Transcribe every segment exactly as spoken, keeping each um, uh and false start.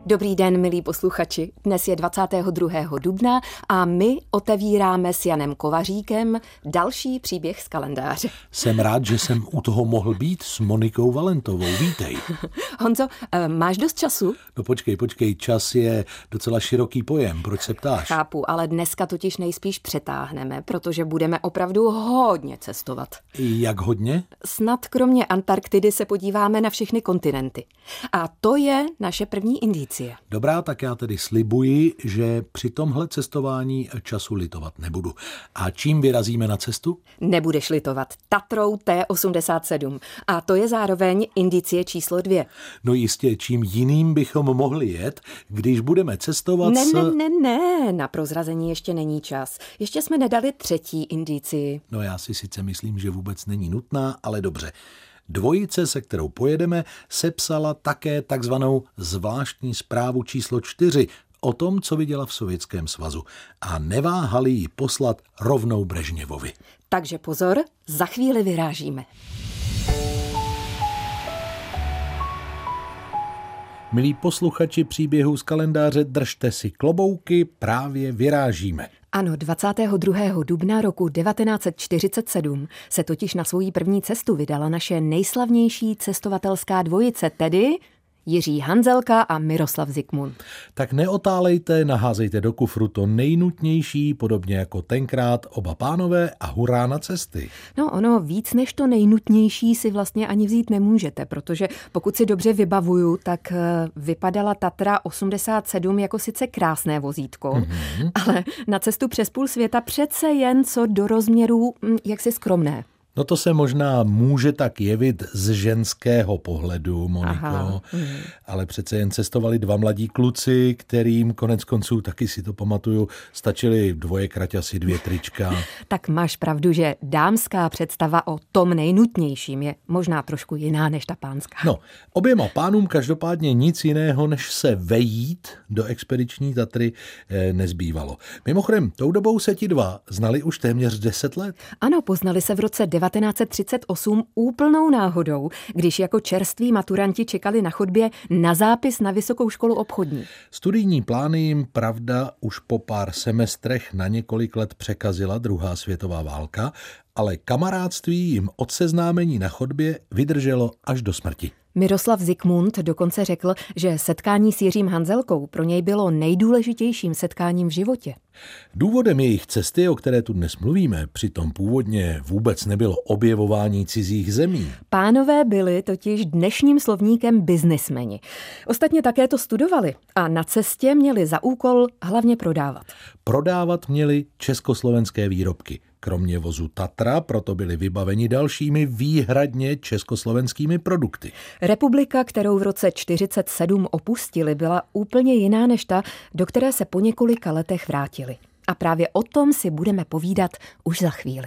Dobrý den, milí posluchači. Dnes je dvacátého druhého dubna a my otevíráme s Janem Kovaříkem další příběh z kalendáře. Jsem rád, že jsem u toho mohl být s Monikou Valentovou. Vítej. Honzo, máš dost času? No počkej, počkej, čas je docela široký pojem, proč se ptáš? Chápu, ale dneska totiž nejspíš přetáhneme, protože budeme opravdu hodně cestovat. Jak hodně? Snad kromě Antarktidy se podíváme na všechny kontinenty. A to je naše první indicie. Dobrá, tak já tedy slibuji, že při tomhle cestování času litovat nebudu. A čím vyrazíme na cestu? Nebudeš litovat. Tatrou T osmdesát sedm. A to je zároveň indicie číslo dvě. No jistě, čím jiným bychom mohli jet, když budeme cestovat ne, s... Ne, ne, ne, na prozrazení ještě není čas. Ještě jsme nedali třetí indicii. No já si sice myslím, že vůbec není nutná, ale dobře. Dvojice, se kterou pojedeme, sepsala také takzvanou zvláštní zprávu číslo čtyři o tom, co viděla v Sovětském svazu. A neváhali ji poslat rovnou Brežněvovi. Takže pozor, za chvíli vyrážíme. Milí posluchači příběhů z kalendáře, držte si klobouky, právě vyrážíme. Ano, dvacátého druhého dubna roku devatenáct set čtyřicet sedm se totiž na svou první cestu vydala naše nejslavnější cestovatelská dvojice, tedy Jiří Hanzelka a Miroslav Zikmund. Tak neotálejte, naházejte do kufru to nejnutnější, podobně jako tenkrát oba pánové a hurá na cesty. No ono, víc než to nejnutnější si vlastně ani vzít nemůžete, protože pokud si dobře vybavuju, tak vypadala Tatra osmdesát sedm jako sice krásné vozítko, mm-hmm. ale na cestu přes půl světa přece jen co do rozměrů jaksi skromné. No to se možná může tak jevit z ženského pohledu, Moniko, Aha. ale přece jen cestovali dva mladí kluci, kterým konec konců, taky si to pamatuju, stačily dvoje kraťasy, dvě trička. Tak máš pravdu, že dámská představa o tom nejnutnějším je možná trošku jiná než ta pánská. No, oběma pánům každopádně nic jiného, než se vejít do expediční Tatry eh, nezbývalo. Mimochodem, tou dobou se ti dva znali už téměř deset let. Ano, poznali se v roce devatenáct set třicet osm úplnou náhodou, když jako čerství maturanti čekali na chodbě na zápis na Vysokou školu obchodní. Studijní plány jim, pravda, už po pár semestrech na několik let překazila druhá světová válka, ale kamarádství jim od seznámení na chodbě vydrželo až do smrti. Miroslav Zikmund dokonce řekl, že setkání s Jiřím Hanzelkou pro něj bylo nejdůležitějším setkáním v životě. Důvodem jejich cesty, o které tu dnes mluvíme, přitom původně vůbec nebylo objevování cizích zemí. Pánové byli totiž dnešním slovníkem biznismeni. Ostatně také to studovali a na cestě měli za úkol hlavně prodávat. Prodávat měli československé výrobky. Kromě vozu Tatra proto byli vybaveni dalšími výhradně československými produkty. Republika, kterou v roce čtyřicet sedm opustili, byla úplně jiná než ta, do které se po několika letech vrátili. A právě o tom si budeme povídat už za chvíli.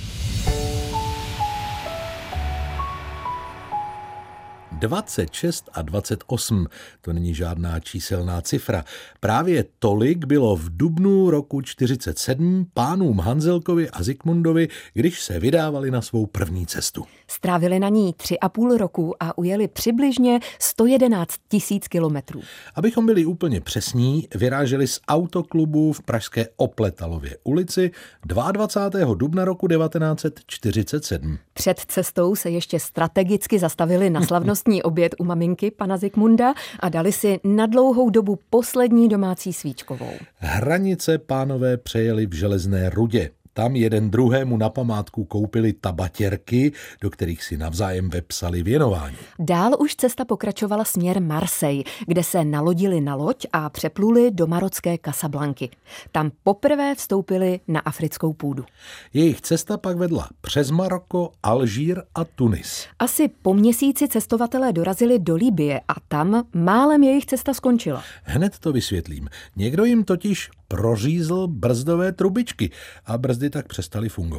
dvacet šest a dvacet osm, to není žádná číselná cifra. Právě tolik bylo v dubnu roku čtyřicet sedm pánům Hanzelkovi a Zikmundovi, když se vydávali na svou první cestu. Strávili na ní tři a půl roku a ujeli přibližně sto jedenáct tisíc kilometrů. Abychom byli úplně přesní, vyráželi z autoklubu v pražské Opletalově ulici dvacátého druhého dubna roku devatenáct set čtyřicet sedm. Před cestou se ještě strategicky zastavili na slavnostní oběd u maminky pana Zikmunda a dali si na dlouhou dobu poslední domácí svíčkovou. Hranice pánové přejeli v Železné Rudě. Tam jeden druhému na památku koupili tabatěrky, do kterých si navzájem vepsali věnování. Dál už cesta pokračovala směr Marseille, kde se nalodili na loď a přepluli do marocké Casablanky. Tam poprvé vstoupili na africkou půdu. Jejich cesta pak vedla přes Maroko, Alžír a Tunis. Asi po měsíci cestovatelé dorazili do Libye a tam málem jejich cesta skončila. Hned to vysvětlím. Někdo jim totiž prořízl brzdové trubičky a brzdy tak přestaly fungovat.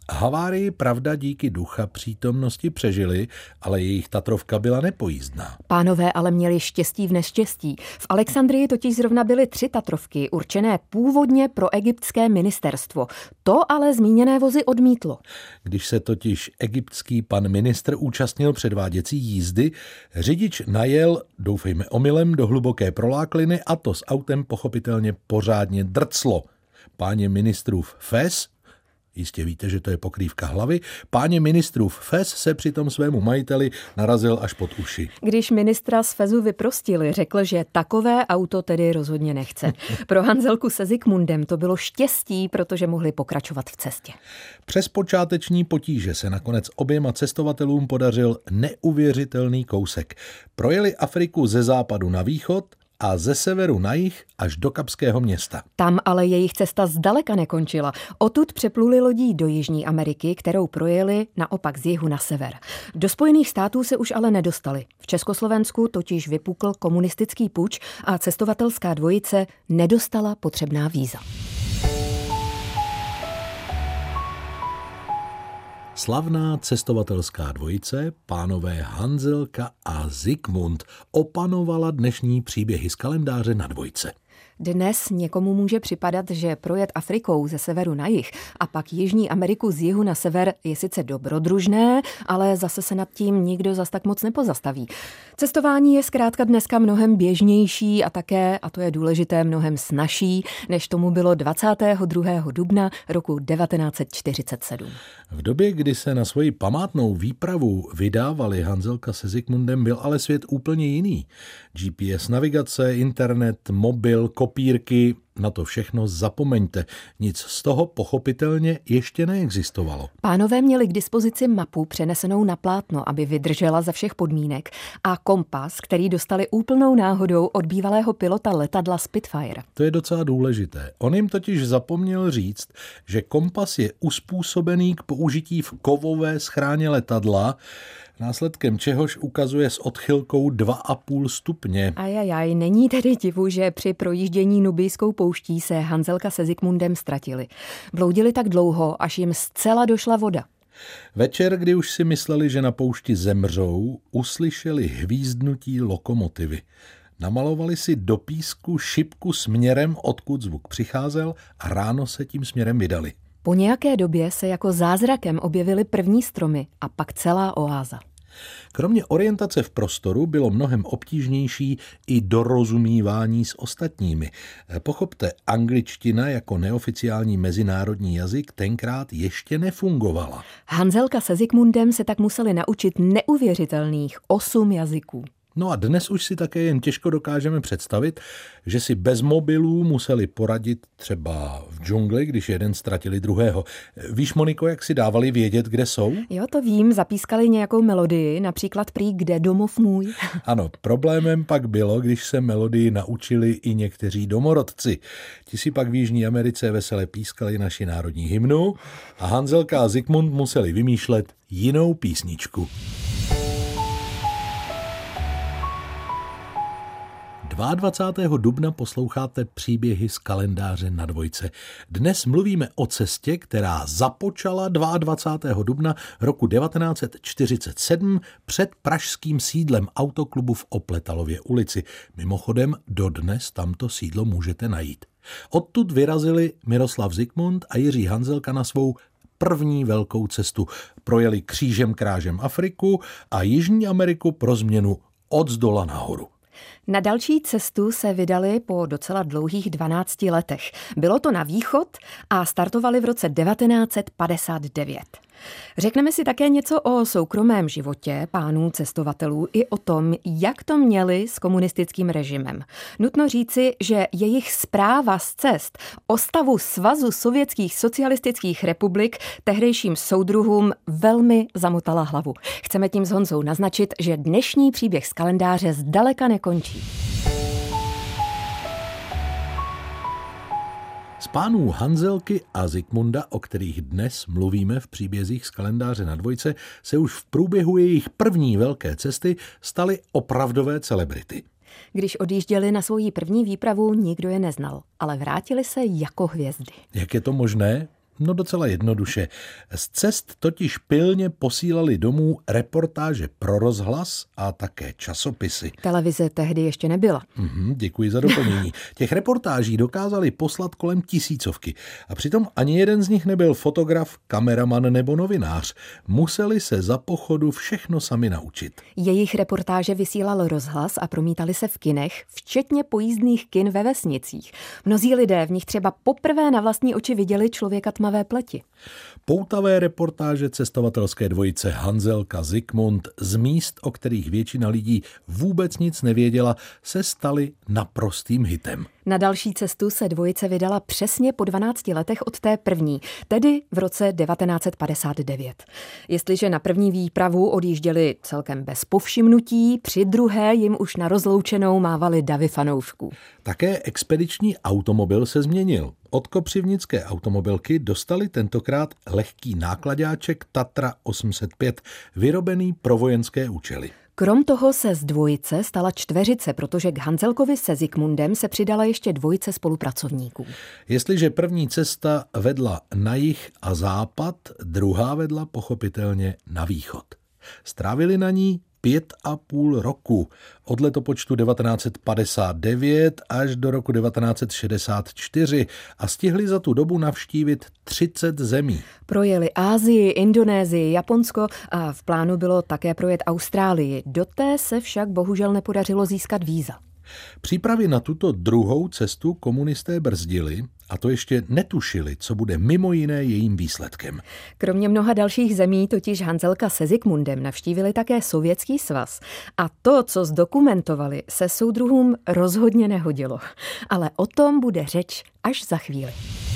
Havárii pravda díky ducha přítomnosti přežili, ale jejich Tatrovka byla nepojízdná. Pánové ale měli štěstí v neštěstí. V Alexandrii totiž zrovna byly tři Tatrovky, určené původně pro egyptské ministerstvo. To ale zmíněné vozy odmítlo. Když se totiž egyptský pan ministr účastnil předváděcí jízdy, řidič najel, doufejme omylem, do hluboké prolákliny a to s autem pochopitelně pořádně drclo. Páně ministrův fez, jistě víte, že to je pokrývka hlavy, páně ministrův fez se přitom svému majiteli narazil až pod uši. Když ministra z fezu vyprostili, řekl, že takové auto tedy rozhodně nechce. Pro Hanzelku se Zikmundem to bylo štěstí, protože mohli pokračovat v cestě. Přes počáteční potíže se nakonec oběma cestovatelům podařil neuvěřitelný kousek. Projeli Afriku ze západu na východ a ze severu na jih až do Kapského města. Tam ale jejich cesta zdaleka nekončila. Odtud přepluli lodí do Jižní Ameriky, kterou projeli naopak z jihu na sever. Do Spojených států se už ale nedostali. V Československu totiž vypukl komunistický puč a cestovatelská dvojice nedostala potřebná víza. Slavná cestovatelská dvojice, pánové Hanzelka a Zikmund, opanovala dnešní příběhy z kalendáře na dvojce. Dnes někomu může připadat, že projet Afrikou ze severu na jih a pak Jižní Ameriku z jihu na sever je sice dobrodružné, ale zase se nad tím nikdo zas tak moc nepozastaví. Cestování je zkrátka dneska mnohem běžnější a také, a to je důležité, mnohem snazší, než tomu bylo dvacátého druhého dubna roku devatenáct set čtyřicet sedm. V době, kdy se na svoji památnou výpravu vydávali Hanzelka se Zikmundem, byl ale svět úplně jiný. G P S navigace, internet, mobil, kopírky, na to všechno zapomeňte. Nic z toho pochopitelně ještě neexistovalo. Pánové měli k dispozici mapu přenesenou na plátno, aby vydržela za všech podmínek, a kompas, který dostali úplnou náhodou od bývalého pilota letadla Spitfire. To je docela důležité. On jim totiž zapomněl říct, že kompas je uspůsobený k použití v kovové schráně letadla, následkem čehož ukazuje s odchylkou dva a půl stupně. Ajajaj, není tedy divu, že při projíždění Nubijskou pouští se Hanzelka se Zikmundem ztratili. Bloudili tak dlouho, až jim zcela došla voda. Večer, kdy už si mysleli, že na poušti zemřou, uslyšeli hvízdnutí lokomotivy. Namalovali si do písku šipku směrem, odkud zvuk přicházel, a ráno se tím směrem vydali. Po nějaké době se jako zázrakem objevily první stromy a pak celá oáza. Kromě orientace v prostoru bylo mnohem obtížnější i dorozumívání s ostatními. Pochopte, angličtina jako neoficiální mezinárodní jazyk tenkrát ještě nefungovala. Hanzelka se Zikmundem se tak museli naučit neuvěřitelných osm jazyků. No a dnes už si také jen těžko dokážeme představit, že si bez mobilů museli poradit třeba v džungli, když jeden ztratili druhého. Víš, Moniko, jak si dávali vědět, kde jsou? Jo, to vím, zapískali nějakou melodii, například prý Kde domov můj. Ano, problémem pak bylo, když se melodii naučili i někteří domorodci. Ti si pak v Jižní Americe vesele pískali naši národní hymnu a Hanzelka a Zikmund museli vymýšlet jinou písničku. dvacátého druhého dubna posloucháte příběhy z kalendáře na dvojce. Dnes mluvíme o cestě, která započala dvacátého druhého dubna roku devatenáct set čtyřicet sedm před pražským sídlem autoklubu v Opletalově ulici. Mimochodem, dodnes tamto sídlo můžete najít. Odtud vyrazili Miroslav Zikmund a Jiří Hanzelka na svou první velkou cestu. Projeli křížem krážem Afriku a Jižní Ameriku pro změnu odzdola nahoru. Na další cestu se vydali po docela dlouhých dvanácti letech. Bylo to na východ a startovali v roce devatenáct set padesát devět. Řekneme si také něco o soukromém životě pánů cestovatelů i o tom, jak to měli s komunistickým režimem. Nutno říci, že jejich zpráva z cest o stavu Svazu sovětských socialistických republik tehdejším soudruhům velmi zamotala hlavu. Chceme tím s Honzou naznačit, že dnešní příběh z kalendáře zdaleka nekončí. Z pánů Hanzelky a Zikmunda, o kterých dnes mluvíme v příbězích z kalendáře na dvojce, se už v průběhu jejich první velké cesty staly opravdové celebrity. Když odjížděli na svoji první výpravu, nikdo je neznal, ale vrátili se jako hvězdy. Jak je to možné? No docela jednoduše. Z cest totiž pilně posílali domů reportáže pro rozhlas a také časopisy. Televize tehdy ještě nebyla. Mhm, děkuji za doplnění. Těch reportáží dokázali poslat kolem tisícovky. A přitom ani jeden z nich nebyl fotograf, kameraman nebo novinář. Museli se za pochodu všechno sami naučit. Jejich reportáže vysílal rozhlas a promítali se v kinech, včetně pojízdných kin ve vesnicích. Mnozí lidé v nich třeba poprvé na vlastní oči viděli člověka tmavé pleti. Poutavé reportáže cestovatelské dvojice Hanzelka Zikmund z míst, o kterých většina lidí vůbec nic nevěděla, se staly naprostým hitem. Na další cestu se dvojice vydala přesně po dvanácti letech od té první, tedy v roce devatenáct set padesát devět. Jestliže na první výpravu odjížděli celkem bez povšimnutí, při druhé jim už na rozloučenou mávali davy fanoušků. Také expediční automobil se změnil. Od kopřivnické automobilky dostali tentokrát lehký nákladáček Tatra osm set pět, vyrobený pro vojenské účely. Krom toho se z dvojice stala čtveřice, protože k Hanzelkovi se Zikmundem se přidala ještě dvojice spolupracovníků. Jestliže první cesta vedla na jih a západ, druhá vedla pochopitelně na východ. Strávili na ní pět a půl roku, od letopočtu devatenáct set padesát devět až do roku devatenáct set šedesát čtyři a stihli za tu dobu navštívit třicet zemí. Projeli Asii, Indonésii, Japonsko a v plánu bylo také projet Austrálii. Do té se však bohužel nepodařilo získat víza. Přípravy na tuto druhou cestu komunisté brzdili a to ještě netušili, co bude mimo jiné jejím výsledkem. Kromě mnoha dalších zemí totiž Hanzelka se Zikmundem navštívili také Sovětský svaz. A to, co zdokumentovali, se soudruhům rozhodně nehodilo. Ale o tom bude řeč až za chvíli.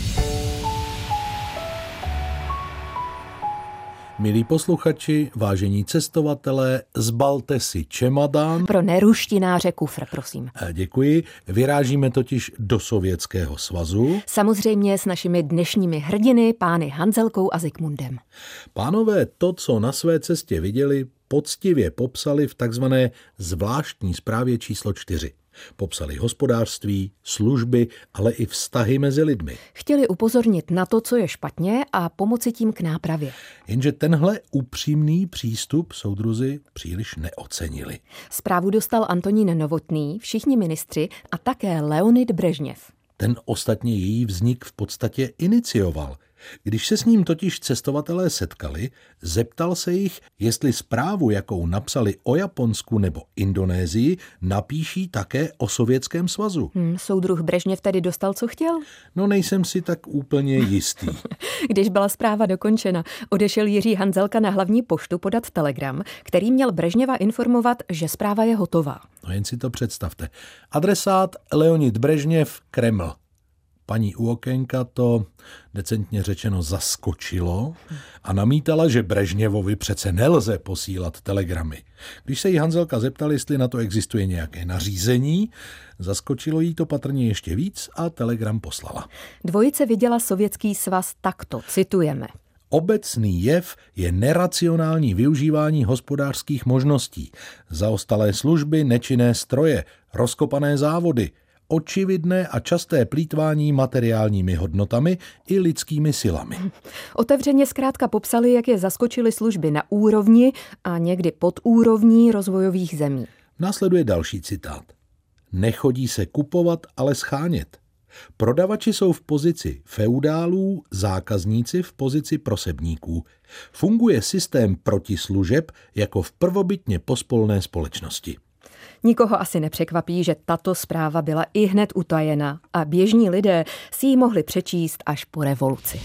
Milí posluchači, vážení cestovatelé, zbalte si čemadán. Pro neruštináře kufr, prosím. Děkuji. Vyrážíme totiž do Sovětského svazu. Samozřejmě s našimi dnešními hrdiny, pány Hanzelkou a Zikmundem. Pánové to, co na své cestě viděli, poctivě popsali v takzvané zvláštní zprávě číslo čtyři. Popsali hospodářství, služby, ale i vztahy mezi lidmi. Chtěli upozornit na to, co je špatně a pomoci tím k nápravě. Jenže tenhle upřímný přístup soudruzi příliš neocenili. Zprávu dostal Antonín Novotný, všichni ministři a také Leonid Brežněv. Ten ostatně její vznik v podstatě inicioval. Když se s ním totiž cestovatelé setkali, zeptal se jich, jestli zprávu, jakou napsali o Japonsku nebo Indonésii, napíší také o Sovětském svazu. Hmm, soudruh Brežněv tedy dostal, co chtěl? No nejsem si tak úplně jistý. Když byla zpráva dokončena, odešel Jiří Hanzelka na hlavní poštu podat telegram, který měl Brežněva informovat, že zpráva je hotová. No jen si to představte. Adresát Leonid Brežněv, Kreml. Paní u okénka to, decentně řečeno, zaskočilo a namítala, že Brežněvovi přece nelze posílat telegramy. Když se jí Hanzelka zeptal, jestli na to existuje nějaké nařízení, zaskočilo jí to patrně ještě víc a telegram poslala. Dvojice viděla Sovětský svaz takto, citujeme. Obecný jev je neracionální využívání hospodářských možností, zaostalé služby, nečinné stroje, rozkopané závody, očividné a časté plýtvání materiálními hodnotami i lidskými silami. Otevřeně zkrátka popsali, jak je zaskočily služby na úrovni a někdy pod úrovní rozvojových zemí. Následuje další citát. Nechodí se kupovat, ale schánět. Prodavači jsou v pozici feudálů, zákazníci v pozici prosebníků. Funguje systém protislužeb jako v prvobytně pospolné společnosti. Nikoho asi nepřekvapí, že tato zpráva byla i hned utajena a běžní lidé si ji mohli přečíst až po revoluci.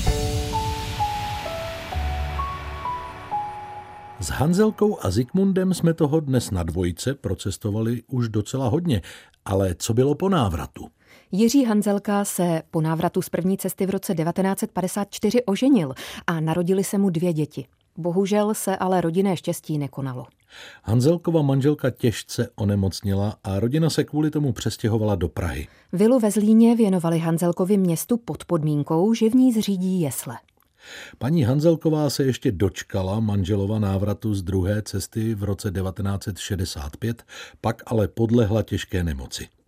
S Hanzelkou a Zikmundem jsme toho dnes na dvojce procestovali už docela hodně, ale co bylo po návratu? Jiří Hanzelka se po návratu z první cesty v roce devatenáct set padesát čtyři oženil a narodily se mu dvě děti. Bohužel se ale rodinné štěstí nekonalo. Hanzelkova manželka těžce onemocněla a rodina se kvůli tomu přestěhovala do Prahy. Vilu ve Zlíně věnovali Hanzelkovi městu pod podmínkou, že v ní zřídí jesle. Paní Hanzelková se ještě dočkala manželova návratu z druhé cesty v roce devatenáct set šedesát pět, pak ale podlehla těžké nemoci.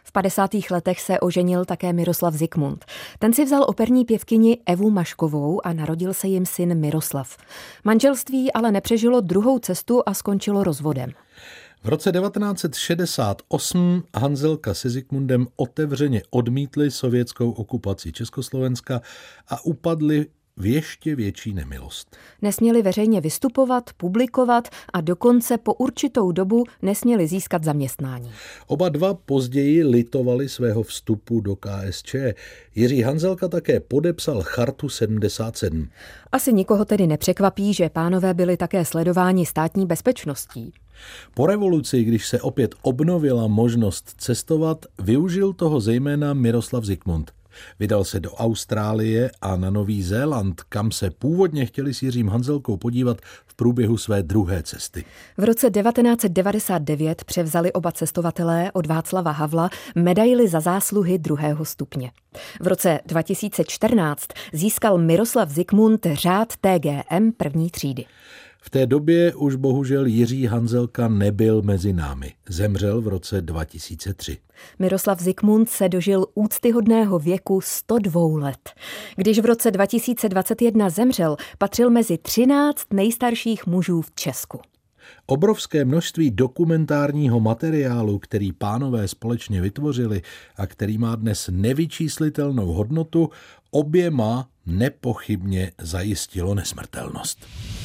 V padesátých letech se oženil také Miroslav Zikmund. Ten si vzal operní pěvkyni Evu Maškovou a narodil se jim syn Miroslav. Manželství ale nepřežilo druhou cestu a skončilo rozvodem. V roce devatenáct set šedesát osm Hanzelka se Zikmundem otevřeně odmítli sovětskou okupaci Československa a upadli v ještě větší nemilost. Nesměli veřejně vystupovat, publikovat a dokonce po určitou dobu nesměli získat zaměstnání. Oba dva později litovali svého vstupu do K S Č. Jiří Hanzelka také podepsal Chartu sedmdesát sedm. Asi nikoho tedy nepřekvapí, že pánové byli také sledováni státní bezpečností. Po revoluci, když se opět obnovila možnost cestovat, využil toho zejména Miroslav Zikmund. Vydal se do Austrálie a na Nový Zéland, kam se původně chtěli s Jiřím Hanzelkou podívat v průběhu své druhé cesty. V roce devatenáct set devadesát devět převzali oba cestovatelé od Václava Havla medaili za zásluhy druhého stupně. V roce dva tisíce čtrnáct získal Miroslav Zikmund řád T G M první třídy. V té době už bohužel Jiří Hanzelka nebyl mezi námi. Zemřel v roce dva tisíce tři. Miroslav Zikmund se dožil úctyhodného věku sto dva let. Když v roce dva tisíce dvacet jedna zemřel, patřil mezi třináct nejstarších mužů v Česku. Obrovské množství dokumentárního materiálu, který pánové společně vytvořili a který má dnes nevyčíslitelnou hodnotu, oběma nepochybně zajistilo nesmrtelnost.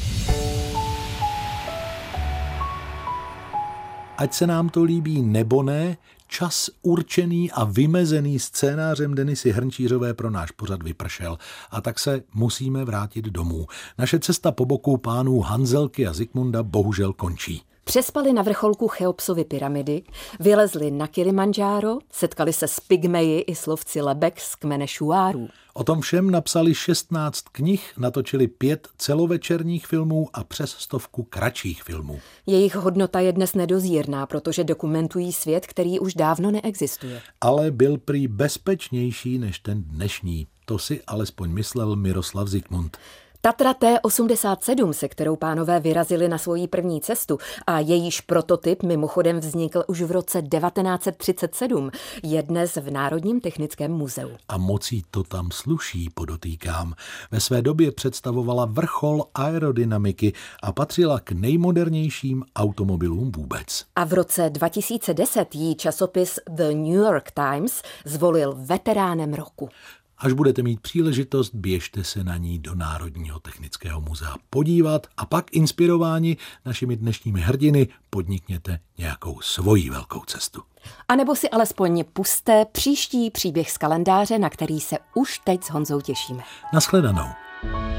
Ať se nám to líbí nebo ne, čas určený a vymezený scénářem Denisy Hrnčířové pro náš pořad vypršel a tak se musíme vrátit domů. Naše cesta po boku pánů Hanzelky a Zikmunda bohužel končí. Přespali na vrcholku Cheopsovy pyramidy, vylezli na Kilimandžáro, setkali se s pygmeji i slovci lebek z kmene Šuárů. O tom všem napsali šestnáct knih, natočili pět celovečerních filmů a přes stovku kratších filmů. Jejich hodnota je dnes nedozírná, protože dokumentují svět, který už dávno neexistuje. Ale byl prý bezpečnější než ten dnešní. To si alespoň myslel Miroslav Zikmund. Tatra T osmdesát sedm, se kterou pánové vyrazili na svoji první cestu a jejíž prototyp mimochodem vznikl už v roce devatenáct set třicet sedm, je dnes v Národním technickém muzeu. A mocí to tam sluší, podotýkám. Ve své době představovala vrchol aerodynamiky a patřila k nejmodernějším automobilům vůbec. A v roce dva tisíce deset jí časopis The New York Times zvolil veteránem roku. Až budete mít příležitost, běžte se na ní do Národního technického muzea podívat a pak inspirováni našimi dnešními hrdiny podnikněte nějakou svoji velkou cestu. A nebo si alespoň pusťte příští příběh z kalendáře, na který se už teď s Honzou těšíme. Naschledanou.